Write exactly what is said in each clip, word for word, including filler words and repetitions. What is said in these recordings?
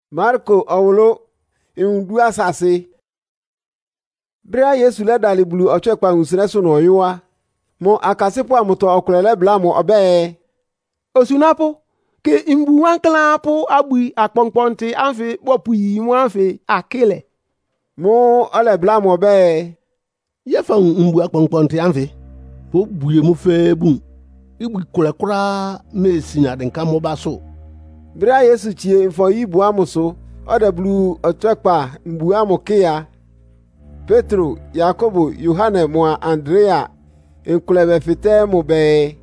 Marko awolo indu asase. Bria Yesu le dali bulu oche kwa usire so no yiwa. Mo akasipo amuto okulele bla mo obe. Osunapo ke imbu wankla po abui akpongponti anfe bopu yi mo anfe akile. Mo ole bla mo obe. Ye fa mbu akpongponti anfe. Po buye mo fe bun. Ibu kura kura me sinya den ka mo baso. Bria Yesu chie fo yi bu amuso. Ode bulu oche kwa mbu amukia. Petro, Yakobo, Yohane mo Andrea inkulebe fite mo be.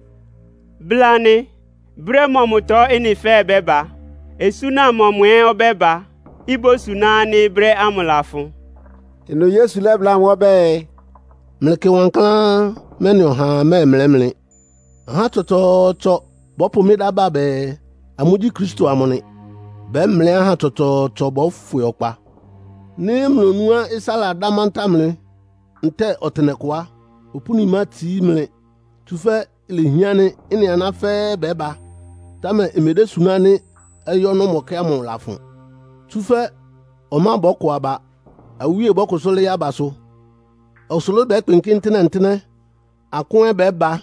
Blane, bre mo muto ini fe beba. Esuna mo mwe obeba. Ibo suna ni bre amulafu. Ino Yesu le bla mo be. Mleke wankla menyo ha me mlemle. Ha toto to bopu mi da ba be amuji Kristo amone. Be mle ha toto to bo fu okpa. Ni mlonua isala damantamle nte otenekwa opuni mati mle tufe ile hiane ini anafe beba tame emede sunani eyo no moke amon lafun tufe oma boko aba awie boko sole ya baso osolo be pinkin tene ntene akon beba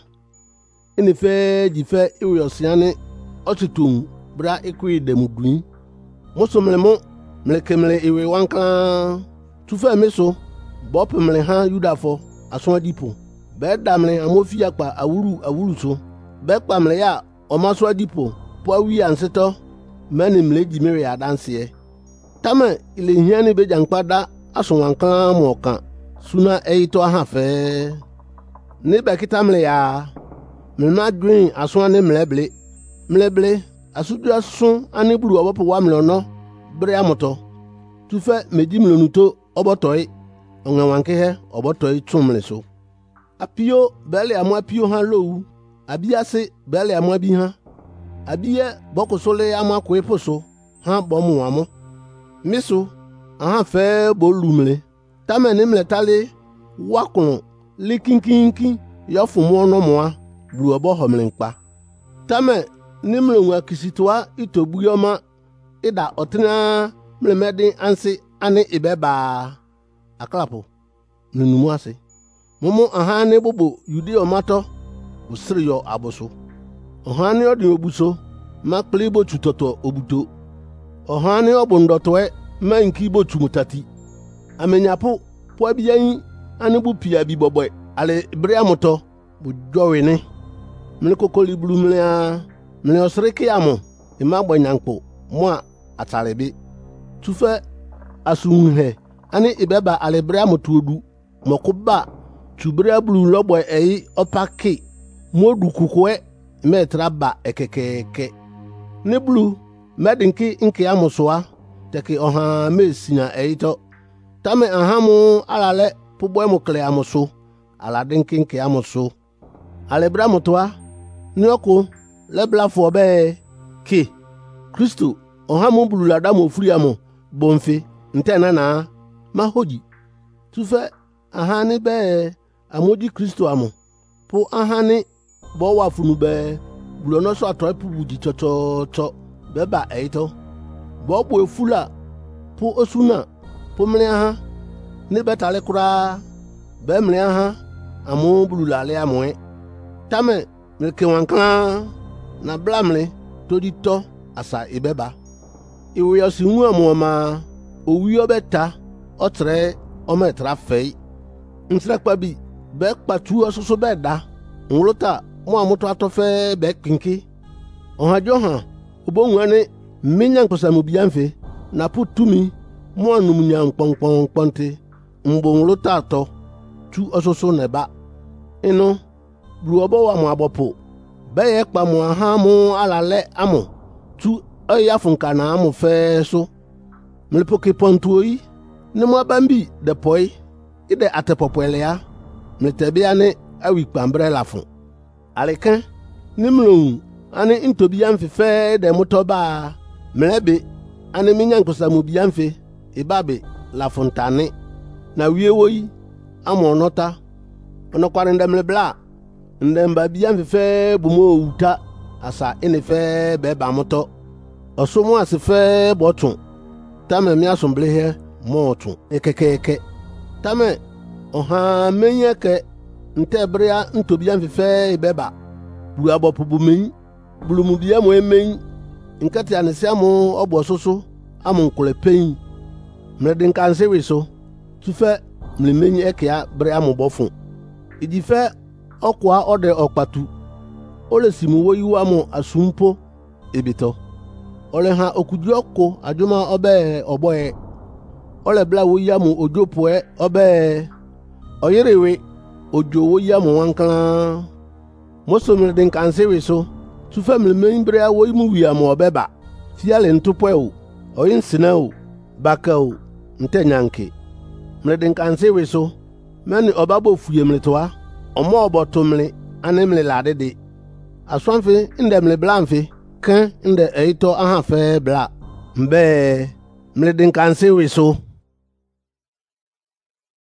ini fe jife iwyosiane otutun bra ikwi demudun mosomlemo mlekemle iwe wankla tufe meso bop mle ha yudafo aso dipo be damle amofi akpa awuru awuru so be kpa mle ya omaso dipo po awi anseto mani mle jimere adanse tame ile hiani be jankpada aso wankla moka suna eito ha fe ni be kitamle ya mle madwin aso ne mleble mleble asudu aso ani buru obopo wa mle no bre amoto tufe medimlonuto obotoi onwanke he obotoi tumle so apio bele amwa pio ha lowu abiase bele amwa bi ha abiye bokosole amwa kweposo ha bomu amo miso aha fe bolumle tamene mletale wakun likinkinki yofumo no moa blu obo homle npa tame nimlonwa kisitwa itobuyoma ida otina mlemedi ansi ani ibeba aklapo nunumu ase momo ahane bobo yudi omato usiriyo aboso ohane odi obuso makple bo tutoto obuto ohane obundotwe manki bo tumutati amenyapo po biyan ani bu pia bi boboy ale bria moto bu jowene mle kokoli blumle a mle osreke amo imagbo nyankpo mo atarebe tufe asunhe ani ibeba alebra motuodu mokuba tubra blu lobo eyi opake modu kukwe metra ba ekekeke ne blu medinki inke amosoa teke oha mesinya eito tame ahamu alale pubo emokle amoso aladinki inke amoso alebra motoa nioko lebla fo be ke Kristo ohamu blu ladamo furiamo bonfe ntena na mahoji tufe ahani be amoji Kristo amo po ahani bo wafunu be bulono so atoy pubuji chocho cho beba eito bo bo efula po osuna po mle aha ni betale kura be mle aha amo bululale amoe tame mleke wankla na blamle todito asa ibeba iwe yosinwu amoma owi obeta otre ometra fei nsrekpa bi be kpatu ososo be da nlota mo amoto atofe be kinki ohajo ha obonwane minya nkosamu bianfe na putumi mo anum nya pongpong ponte mbo nlota ato tu ososo neba ino bluobo wa mo abopo be ye kpa mo aha mo alale amo tu aya funka na amo fe so mlepoke pontuoi ne mo bambi de poi ide atepopele ya mletebia ne awi kpambre lafun alekan nimlo ani intobi amfefe de motoba mlebe ani minyankosamu biamfe ibabe lafuntane na wiewoi amonota onokware ndemle bla ndemba biamfefe bumo uta asa inefe beba moto osomo asife botun tame mi asomble he motu ekekeke tame oha menye ke ntebria ntobia mfefe ibeba bu abopu bu men bulumu bia mo emen nkati anese amo obososo amo nkole pen mreden kanse we so tufe mlemenye ekia bre amo bofu idife okwa ode okpatu ole simu wo yiwa mo asumpo ebito ole ha okuju okko ajuma obe oboye ole bla wo yamu ojopoe obe oyerewe ojo wo yamu wankala mosomre den kansewe so tu family membre awo imu wiamu obeba fiale ntupoe o oyin sinao bakao ntenyanke mre den kansewe so mani obabo fuyemletoa omo obotomle anemle ladede aswanfe ndemle blanfe kan nde eito aha fe bla mbe mle den kansewe so